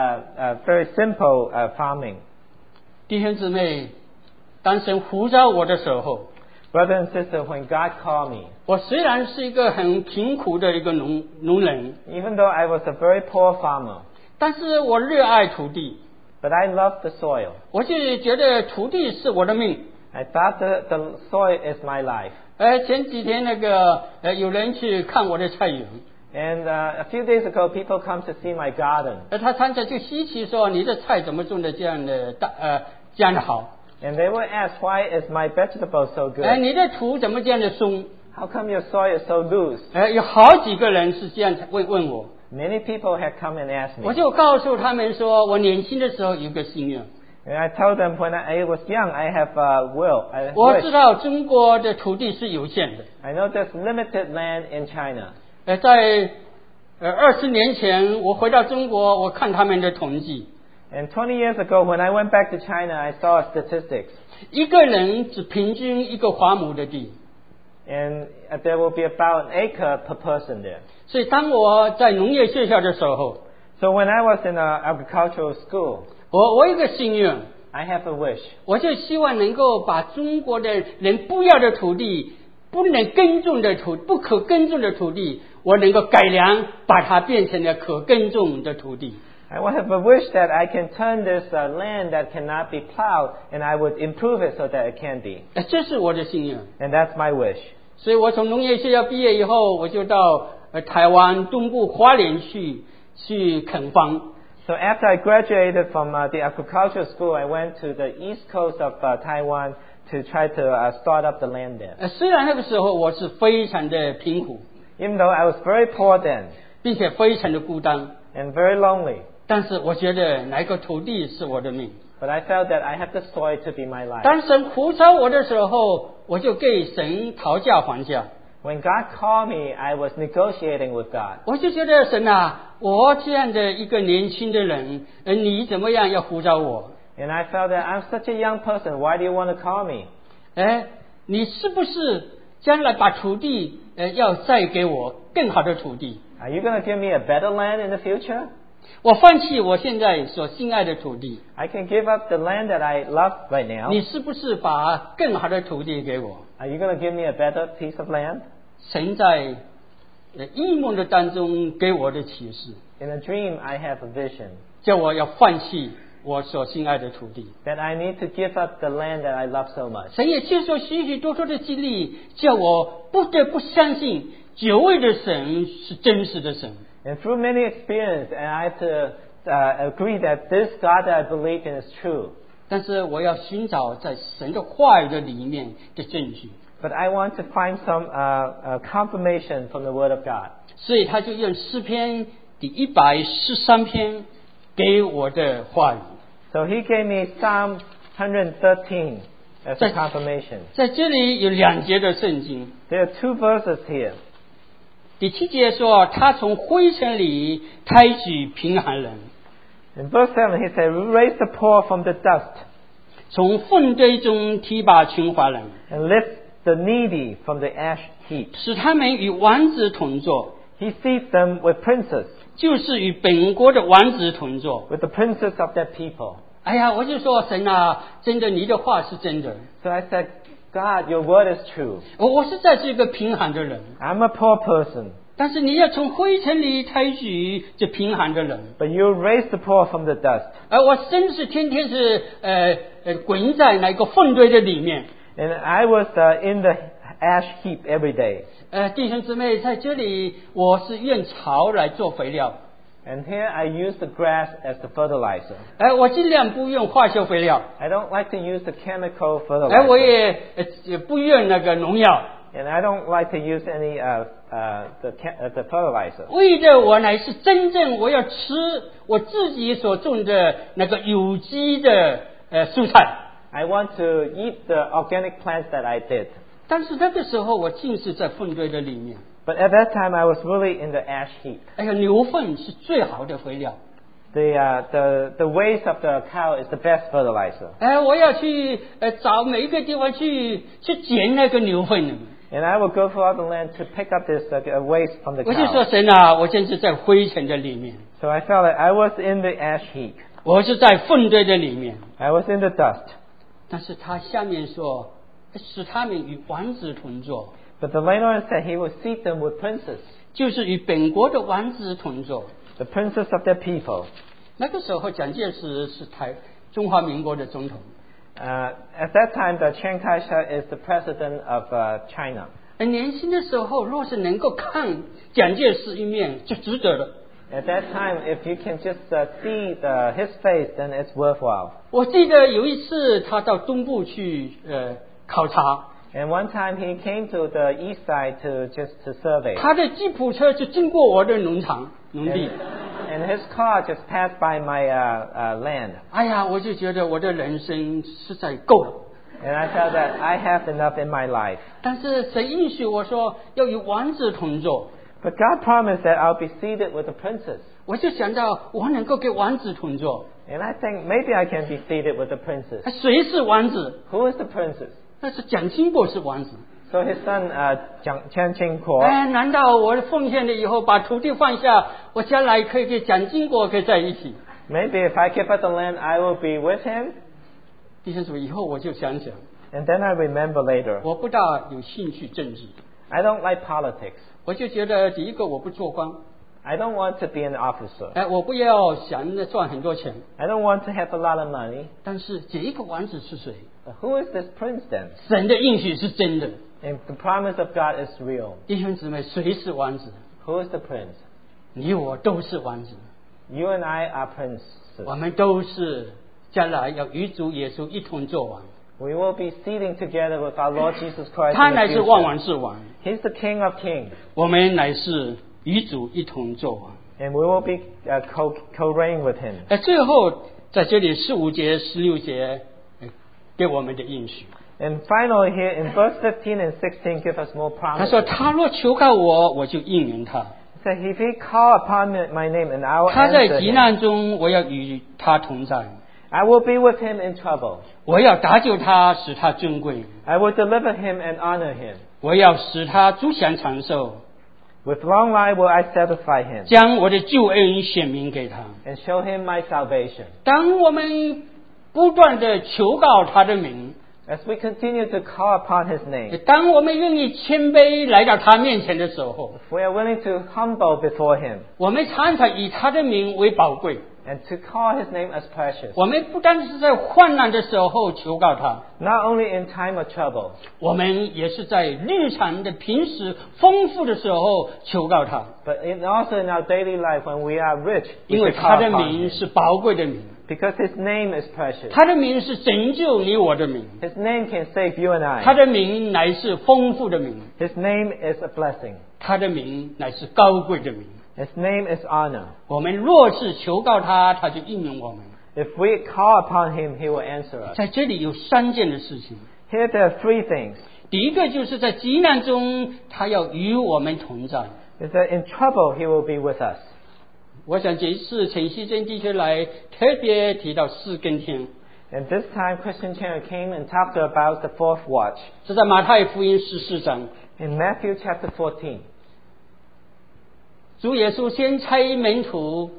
very simple farming. 弟兄姊妹，当神呼召我的时候， Brother and sister, when God called me, 我虽然是一个很贫苦的一个农人， even though I was a very poor farmer, 但是我热爱土地， but I loved the soil. 我就觉得土地是我的命。 I thought the soil is my life. 前几天有人去看我的菜园， And a few days ago, people come to see my garden. 他常常就稀奇说：“你的菜怎么种的这样的好？ And they will ask, why is my vegetable so good? 你的土怎么这样的松？” How come your soil is so loose? 有好几个人是这样问我， Many people have come and asked 我 me. 就告诉他们说，我年轻的时候有个心愿， And I told them when I was young, I have a will. I 我知 wish. 道中国的土地是有限的。 I know there's limited land in China. 在20年前，我回到中国，我看他们的统计， And 20 years ago, when I went back to China, I saw statistics. 一个人只平均一个华亩的地。 And there will be about an acre per person there. 所以当我在农业学校的时候， So when I was in an agricultural school, 我有一个心愿， I have a wish. 我就希望能够把中国的人不要的土地、不可耕种的土地，我能够改良，把它变成了可耕种的土地。 I have a wish that I can turn this land that cannot be plowed, and I would improve it so that it can be. 这是我的心愿。 And that's my wish. 所以我从农业学校毕业以后，我就到台湾东部花莲去垦荒。 So after I graduated from the agricultural school, I went to the east coast of Taiwan to try to start up the land there. 虽然那个时候我是非常的贫苦， Even though I was very poor then 并且非常的孤单， and very lonely, 但是我觉得哪一个土地是我的命。 but I felt that I have the soil to be my life. 当神呼召我的时候，我就给神讨价还价。 When God called me, I was negotiating with God. 我就觉得神啊，我这样的一个年轻的人，你怎么样要呼召我？ And I felt that I'm such a young person. Why do you want to call me? 你是不是将来把土地要再给我更好的土地？ Are you going to give me a better land in the future? 我放弃我现在所心爱的土地， I can give up the land that I love right now. 你是不是把更好的土地给我？ Are you going to give me a better piece of land? 神在异梦的当中给我的启示， In a dream, I have a vision 叫我要放弃我所心爱的土地。 that I need to give up the land that I love so much. 神也接受许许多多的激励，叫我不得不相信久违的神是真实的神。 And through many experience, and I have to agree that this God that I believe in is true. 但是我要寻找在神的话语的里面的证据， But I want to find some confirmation from the Word of God. 所以他就用诗篇第113篇给我的话语。 So He gave me Psalm 113 as a confirmation. 在这里有2节的圣经， There are 2 verses here. 第7节说，他从灰尘里抬举贫寒人， In verse 7, He said, "Raise the poor from the dust 从粪堆中提拔穷乏人， and lift the needy from the ash heap. 使他们与王子同坐， He seats them with princes, 就是与本国的王子同坐。 with the princes of that people." 哎呀，我就说神啊，真的，你的话是真的。 So I said, "God, Your Word is true. 我实在是一个贫寒的人， I'm a poor person, 但是你要从灰尘里抬举这贫寒的人。 but you raise the poor from the dust. 而我真是天天是滚在那个粪堆的里面。 And I was in the ash heap every day. 弟兄姊妹，在这里我是用草来做肥料。 And here I use the grass as the fertilizer. 我尽量不用化学肥料。 I don't like to use the chemical 我 fertilizer. 也不用那个农药。 And I don't like to use any the fertilizer. 为着我乃是真正我要吃我自己所种的那个有机的蔬菜。 I want to eat the organic plants that I did. 但是那个时候我尽是在粪堆的里面。 But at that time I was really in the ash heap. 牛粪是最好的肥料。 The waste of the cow is the best fertilizer. 我要去找每一个地方去捡那个牛粪。 And I will go throughout the land to pick up this waste from the 我就说 cow. 神啊，我真是在灰尘的里面， So I felt like I was in the ash heap. 我是在粪堆的里面。 I was in the dust. 但是他下面说，使他们与王子同坐， But the later on said he will seat them with princes, 就是与本国的王子同坐。 the princes of their people. 那个时候，蒋介石是中华民国的总统。 At that time, the Chiang Kai-shek is the president of China. 年轻的时候，若是能够看蒋介石一面，就值得了。 At that time, if you can just see his face, then it's worthwhile. 我记得有一次他到东部去考察， And one time he came to the east side to survey. 他的吉普车就经过我的农地。 And his car just passed by my land. 哎呀，我就觉得我的人生实在够了。 And I felt that I have enough in my life. 但是神应许我说要与王子同坐， But God promised that I'll be seated with the princes. 我就想到我能够跟王子同坐。 And I think maybe I can be seated with the princes. 谁是王子？ Who is the princes? 那是蒋经国是王子。 So his son, Chiang Ching-kuo. 难道我奉献了以后把土地放下，我将来可以跟蒋经国可以在一起？ Maybe if I give up the land, I will be with him. 弟兄姊妹，以后我就想想， And then I remember later. 我不大有兴趣政治， I don't like politics. 我就觉得第一个我不做官， I don't want to be an officer. 我不要想着赚很多钱。 I don't want to have a lot of money. 但是这一个王子是谁？ But who is this prince then? 神的应许是真的。 And the promise of God is real. 弟兄姊妹，谁是王子？ Who is the prince? 你我都是王子， You and I are princes. 我们都是将来要与主耶稣一同作王。 We will be seating together with our Lord Jesus Christ 他 in 乃 the 是万 future. 王之王， He's the King of Kings. 我们乃是与主一同作王。 And we will be co-reign with him. 最后在这里15节、16节给我们的应许。 And finally here in verse 15 and 16 give us more 他说： promises. 他若求告我，我就应允他； So if he call upon my name and I will 他在 answer 急 him. 难中，我要与他同在； I will be with him in trouble. 我要搭救他，使他尊贵； I will deliver him and honor him. 我要使他诸享长寿， With long life will I satisfy him 将我的救恩显明给他。 and show him my salvation. 当我们不断的求告他的名， As we continue to call upon his name, 当我们愿意谦卑来到他面前的时候， if we are willing to humble before him 我们常常以他的名为宝贵。 and to call his name as precious, 我们不单是在患难的时候求告他， not only in time of trouble, 我们也是在日常的平时丰富的时候求告他， but also in our daily life when we are rich, 因 we 为 should 他 call 的 upon 名 him. 是宝贵的名， Because his name is precious. 他的名是拯救你我的名， His name can save you and 他 I. 的名乃是丰富的名， His name is a blessing. 他的名乃是高贵的名。 His name is honor. 我们若是求告他，他就应允我们。 If we call upon him, he will answer us. 在这里有3件的事情， Here there are 3 things. 第一个就是在急难中，他要与我们同在。 Is that in trouble, he will be with us. 我想这一次陈锡珍弟兄来特别提到4更天， And this time, Christian Chandler came and talked about the 4th watch. 是在马太福音14章， In Matthew chapter 14, 主耶稣先差门徒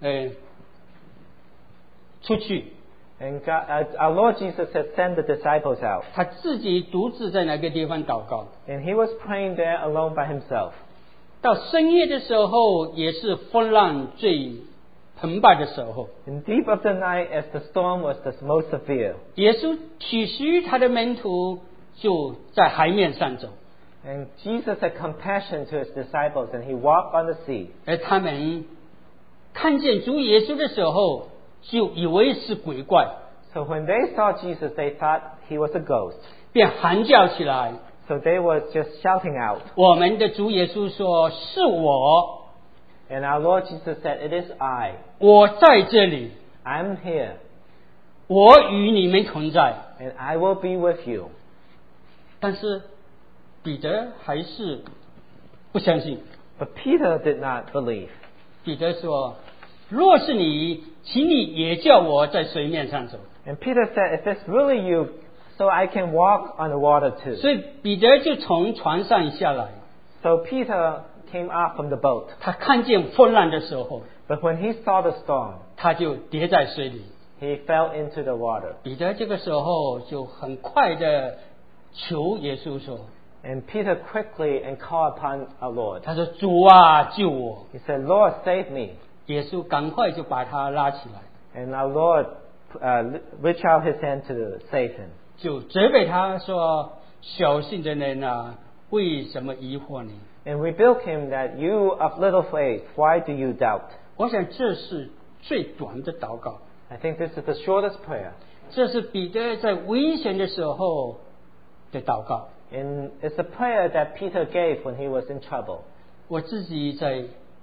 出去， and our Lord Jesus had sent the disciples out. 他自己独自在那个地方祷告。 And he was praying there alone by himself. 到深夜的时候，也是风浪最澎湃的时候。 In deep of the night, as the storm was the most severe, 耶稣体恤他的门徒，就在海面上走， and Jesus had compassion to his disciples, and he walked on the sea. 而他们看见主耶稣的时候，就以为是鬼怪， So when they saw Jesus, they thought he was a ghost. 便喊叫起来。 So they were just shouting out. 我们的主耶稣说：“是我， And our Lord Jesus said, "It is I. 我在这里， I'm here, 我与你们同在。 and I will be with you." ” 但是彼得还是不相信。 But Peter did not believe. 彼得说：“若是你，请你也叫我在水面上走。 And Peter said, "If it's really you, so I can walk on the water too." ” 所以彼得就从船上下来。 So Peter came up from the boat. 他看见风浪的时候， But when he saw the storm, 他就跌在水里。 he fell into the water. 彼得这个时候就很快的求耶稣说 And Peter quickly and called upon our Lord.：“ 他说主啊，救我！” He said, "Lord, save me." 耶稣赶快就把他拉起来， And our Lord reached out his hand to save him. 就责备他说：“小信的人啊，为什么疑惑呢 And rebuked him that you of little faith, why do you doubt?" 我想这是最短的祷告， I think this is the shortest prayer. 这是彼得在危险的时候的祷告。 And it's a prayer that Peter gave when he was in trouble. 我自己在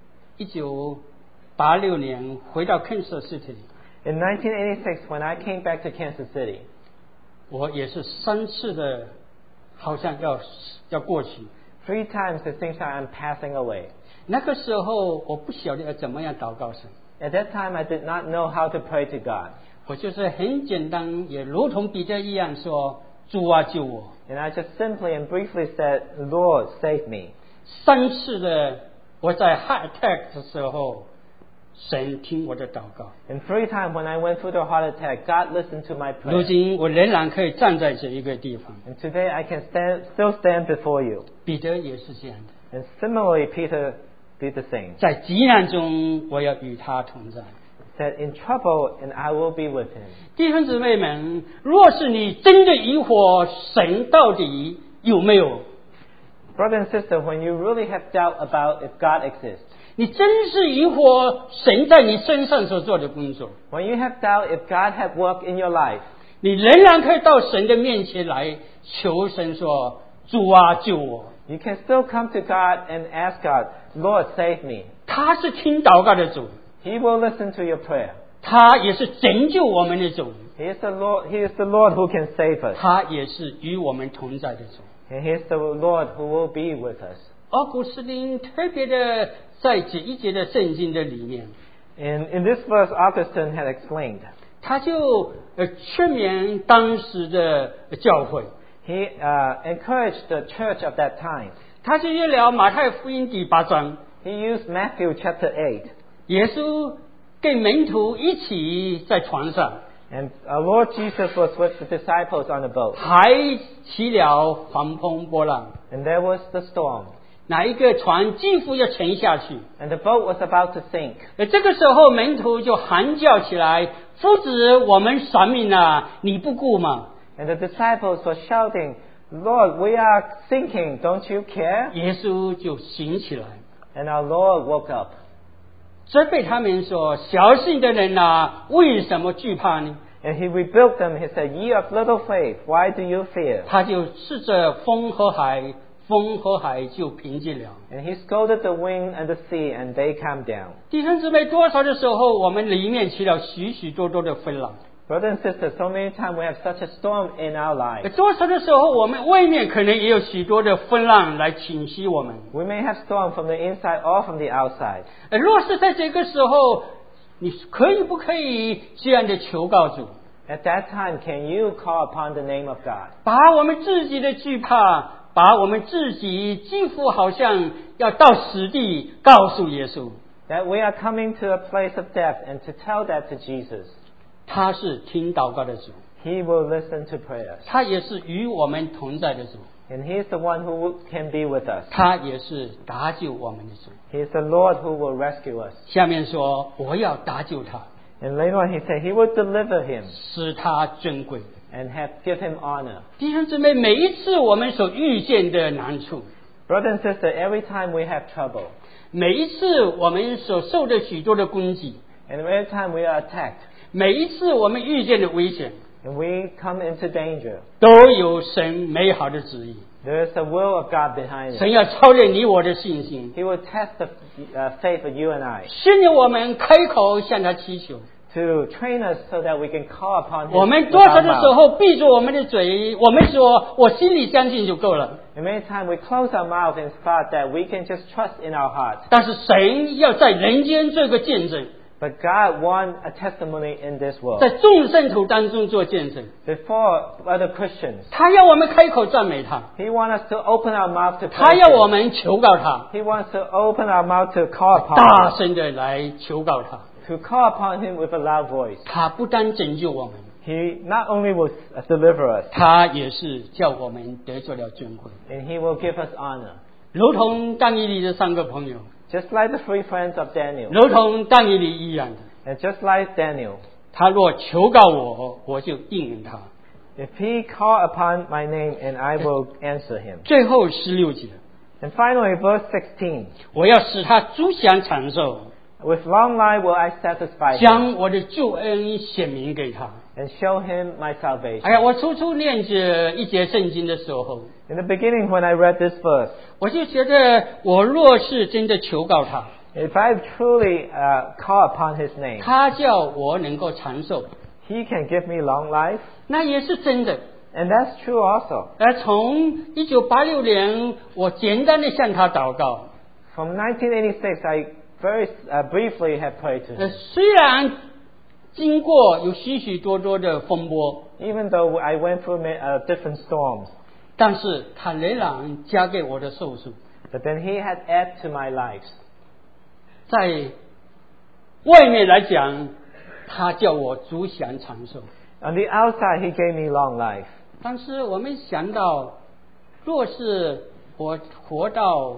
1986年回到 Kansas City， In 1986, when I came back to Kansas City, 我也是3次的，好像要过去。 3 times it seems like I'm passing away. 那个时候我不晓得要怎么样祷告神， At that time, I did not know how to pray to God. 我就是很简单，也如同彼得一样说：“主啊，救我！” And I just simply and briefly said, "Lord, save me." 3次的我在 heart attack 的时候，神听我的祷告。 And 3 times when I went through the heart attack, God listened to my 如 prayer. 今我仍然可以站在这一个地方。 And today I can still stand before you. 彼得也是这样的， And similarly, Peter did the same. 在急难中我要与他同在。 Said, "In trouble, and I will be with him." 弟兄姊妹们，若是你真的疑惑神到底有没有， Brother and sister, when you really have doubt about if God exists, 你真是疑惑神在你身上所做的工作， when you have doubt if God had worked in your life, 你仍然可以到神的面前来求神说：“主啊，救我！” you can still come to God and ask God, "Lord, save me." 他是听祷告的主， He will listen to your prayer. 他也是拯救我们的主， He is the Lord who can save us. 他也是与我们同在的主。 And He is the Lord who will be with us. 而古斯丁特别的在这一节的圣经的里面， And in this verse, Augustine had explained. 他就劝勉当时的教会， He encouraged the church of that time. 他就约了马太福音第8章， He used Matthew chapter 8. 耶稣跟门徒一起在船上， And our Lord Jesus was with the disciples on the boat. 海起了狂风波浪， And there was the storm. 哪一个船几乎要沉下去。 And the boat was about to sink. 这个时候门徒就喊叫起来：“夫子，我们丧命了，你不顾吗 And the disciples were shouting, "Lord, we are sinking. Don't you care?" 耶稣就醒起来， And our Lord woke up. 责备他们说：“小信的人啊，为什么惧怕呢 And He rebuked them. He said, "Ye of little faith, why do you fear?" 他就斥着风和海，风和海就平静了。 And He scolded the wind and the sea, and they calmed down. 弟兄姊妹，多少的时候，我们里面起了许许多多的风浪； Brothers and sisters, so many times we have such a storm in our lives. 多少的时候，我们外面可能也有许多的风浪来侵袭我们。 We may have storm from the inside or from the outside. 若是在这个时候，你不可以这样的求告主， At that time, can you call upon the name of God? 把我们自己的惧怕，把我们自己几乎好像要到死地告诉耶稣， That we are coming to a place of death and to tell that to Jesus. 他是听祷告的主， He will listen to prayers. 他也是与我们同在的主。 And He is the one who can be with us. 他也是搭救我们的主。 He is the Lord who will rescue us. 下面说我要搭救他， And later on He said He will deliver him 使他尊贵。 and give him honor. 弟兄姊妹，每一次我们所遇见的难处， Brother and sister, every time we have trouble, 每一次我们所受的许多的攻击， and every time we are attacked, 每一次我们遇见的危险， and we come into danger, 都有神美好的旨意。 there is the will of God behind 神 it. 要操练你我的信心， He will test the faith of you and I 训练我们开口向他祈求。 to train us so that we can call upon Him 我们 with 多少 our 的时 mouth. 候闭住我们的嘴，我们说我心里相信就够了。 And many times we close our mouth and thought that we can just trust in our heart. 但是神要在人间做个见证， But God wants a testimony in this world. 在众圣徒当中做见证。 Before other Christians, 他要我们开口赞美他， He wants us to open our mouth to 他 praise 要我 Him. 们求告他， He wants to open our mouth to call upon 大 Him. 声的来求告他。 To call upon Him with a loud voice. 他不单拯救我们， He not only will deliver us, 他也是叫我们得着了尊贵。 and He will give us honor. 如同但以理的三个朋友， Just like the three friends of Daniel. 如同但以理一样的， And just like Daniel, 他若求告我，我就应允他。 if He call upon my name, and I will answer Him. 最后16节， And finally, verse 16. 我要使他足享长寿， With long life will I satisfy him, 将我的救恩显明给他。 and show him my salvation. 哎呀，我初初念这一节圣经的时候， In the beginning, when I read this verse, 我就觉得，我若是真的求告他， if I truly call upon His name, 他叫我能够长寿， He can give me long life, 那也是真的。 and that's true also. 从1986年，我简单的向他祷告。 From 1986, I very briefly have prayed to Him. 虽然经过有许许多多的风波， Even though I went through different storms, 但是他仍然加给我的寿数。 but then He had added to my life. 在外面来讲，他叫我足享长寿。 On the outside, He gave me long life. 但是我们想到，若是我活到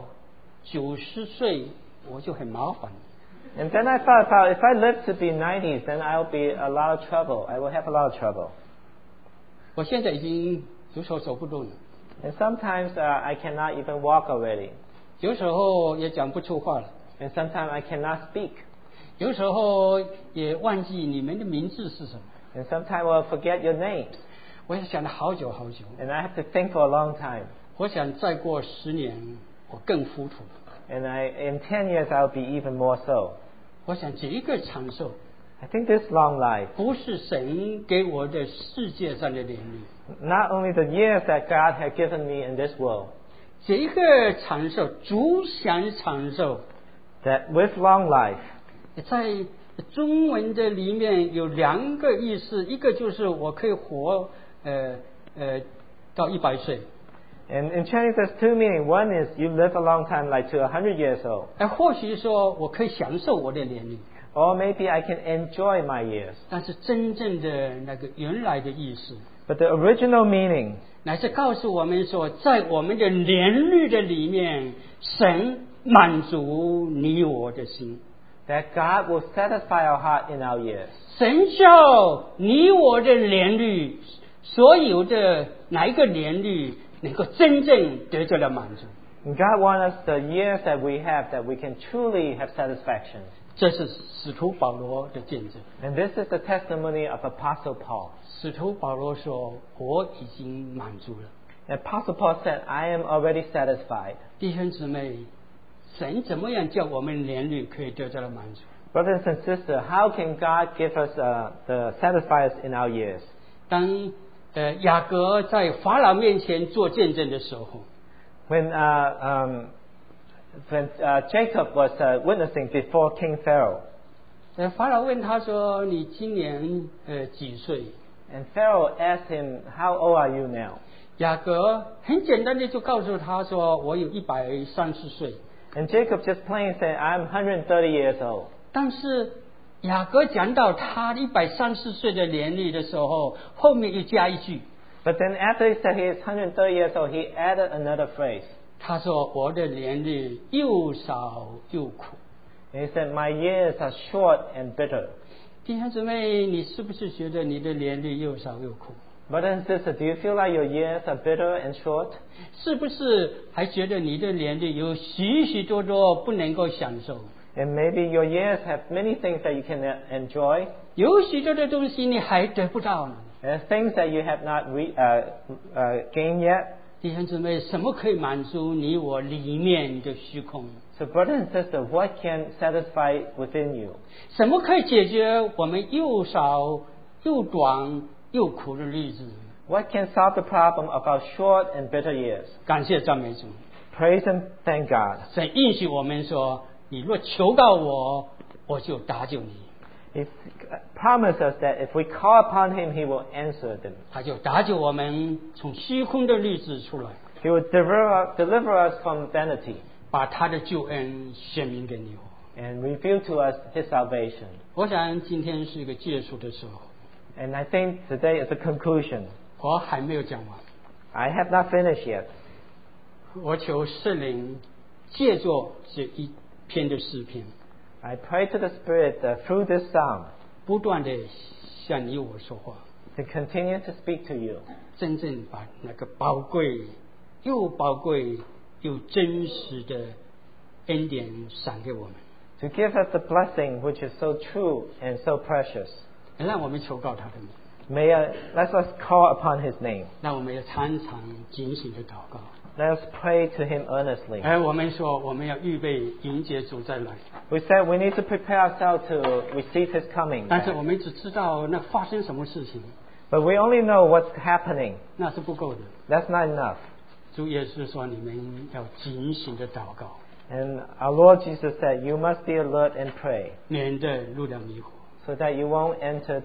90岁，我就很麻烦。 And then I thought about if I live to be 90s, then I'll be a lot of trouble. I will have a lot of trouble. 我现在已经有时候走不动了， And sometimes I cannot even walk already. 有时候也讲不出话了， And sometimes I cannot speak. 有时候也忘记你们的名字是什么。 And sometimes I'll forget your names. 我也想了好久好久， And I have to think for a long time. 我想再过10年，我更糊涂。 And in 10 years, I'll be even more so. 我想这一个长寿， I think this long life, 不是神给我的世界上的年龄， not only the years that God had given me in this world, 这一个长寿，足享长寿， that with long life, 在中文的里面有2个意思，一个就是我可以活到100岁， and in Chinese there's two meanings. One is you live a long time, like to 100 years old. 或许说我可以享受我的年龄， Or maybe I can enjoy my years. 但是真正的那个原来的意思， But the original meaning 乃是告诉我们说，在我们的年律的里面，神满足你我的心， that God will satisfy our heart in our years. 神叫你我的年律，所有的哪一个年律能够真正得到了满足， And God wants us the years that we have that we can truly have satisfaction. 这是使徒保罗的见证。 And this is the testimony of Apostle Paul. 使徒保罗说：“我已经满足了。” And Apostle Paul said, I am already satisfied. 弟兄姊妹，神怎么样叫我们年律可以得到了满足？ Brothers and sisters, how can God give us the satisfy us in our years? 当雅各在法老面前做见证的时候， When Jacob was witnessing before King Pharaoh, 法老问他说：“你今年几岁 and Pharaoh asked him, How old are you now?？” 雅各很简单的就告诉他说：“我有130岁。” And Jacob just plain said, I'm 130 years old. 但是雅各讲到他130岁的年龄的时候，后面又加一句 But then after he said he is 130 years old, he added another phrase. 他说：“我的年日又少又苦。” And he said, my years are short and bitter. 弟兄姊妹，你是不是觉得你的年日又少又苦？ Brother and sister, do you feel like your years are bitter and short? 是不是还觉得你的年日有许许多多不能够享受？ And maybe your years have many things that you can enjoy, 有许多的东西你还得不到呢？ and things that you have not gained yet. 弟兄姊妹，什么可以满足你我里面的虚空？ So brother and sister, what can satisfy within you? 什么可以解决我们又少又短又苦的日子？ What can solve the problem of our short and bitter years? 感谢赞美主， Praise and thank God. 神应许我们说：“你若求告我，我就搭救你。” He promised us that if we call upon Him, He will answer them. 他就搭救我们从虚空的日子出来， He will deliver us from vanity 把他的救恩显明给你我。 and reveal to us His salvation. 我想今天是一个结束的时候， And I think today is a conclusion. 我还没有讲完。 I have not finished yet. 我求圣灵借着这一篇的诗篇， I pray to the Spirit through this psalm 不断的向你我说话， to continue to speak to you, 真正把那个宝贵又真实的恩典赏给我们。 to give us the blessing which is so true and so precious. 让我们求告他的名， Let us call upon His name. 让我们要常常警醒的祷告。 Let us pray to Him earnestly. 而我们说，我们要预备迎接主再来， We said we need to prepare ourselves to receive His coming. 但是我们只知道那发生什么事情， But we only know what's happening. 那是不够的。 That's not enough. 主耶稣说，你们要警醒的祷告， And our Lord Jesus said, you must be alert and pray 免得入了迷惑。 so that you won't enter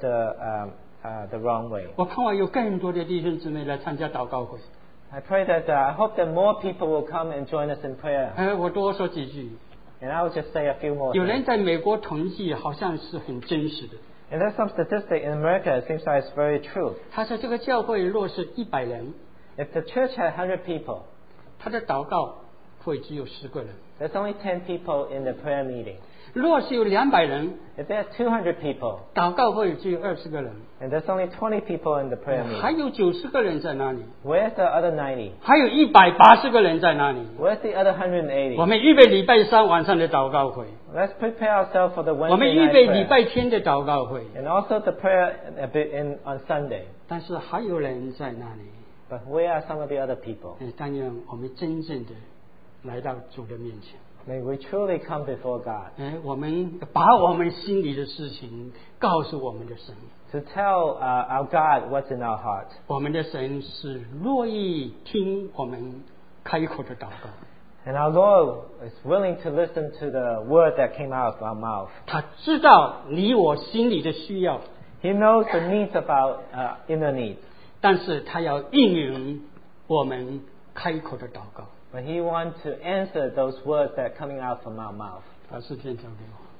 the wrong way. 我盼望有更多的弟兄姊妹来参加祷告会。 I pray that I hope that more people will come and join us in prayer. 我多说几句。 And I will just say a few more 有人 things. 在美国统计，好像是很真实的。 And there's some statistic in America, it seems like it's very true. 他说，这个教会若是100人， If the church had 100 people, 他的祷告会只有10个人； there's only 10 people in the prayer meeting. 若是有200人， If there's 200 people, 祷告会只有20个人； and there's only 20 people in the prayer 还 meeting, 有90个人在那里， where's the other 90? 还有180个人在那里。 Where's the other 180? 我们预备礼拜3晚上的祷告会， Let's prepare ourselves for the 我们 Wednesday 预 night 备礼 prayer. 拜天的祷告会， And also the prayer on Sunday. 但是还有人在那里。 But where are some of the other people? 但愿我们真正的来到主的面前。 May we truly come before God 我们把我们心里的事情告诉我们的神。 to tell our God what's in our heart. 我们的神是乐意听我们开口的祷告， And our Lord is willing to listen to the word that came out of our mouth. 他知道你我心里的需要， He knows the needs of our inner needs. 但是他要应允我们开口的祷告。 But He wants to answer those words that are coming out from our mouth. 把诗篇交给我。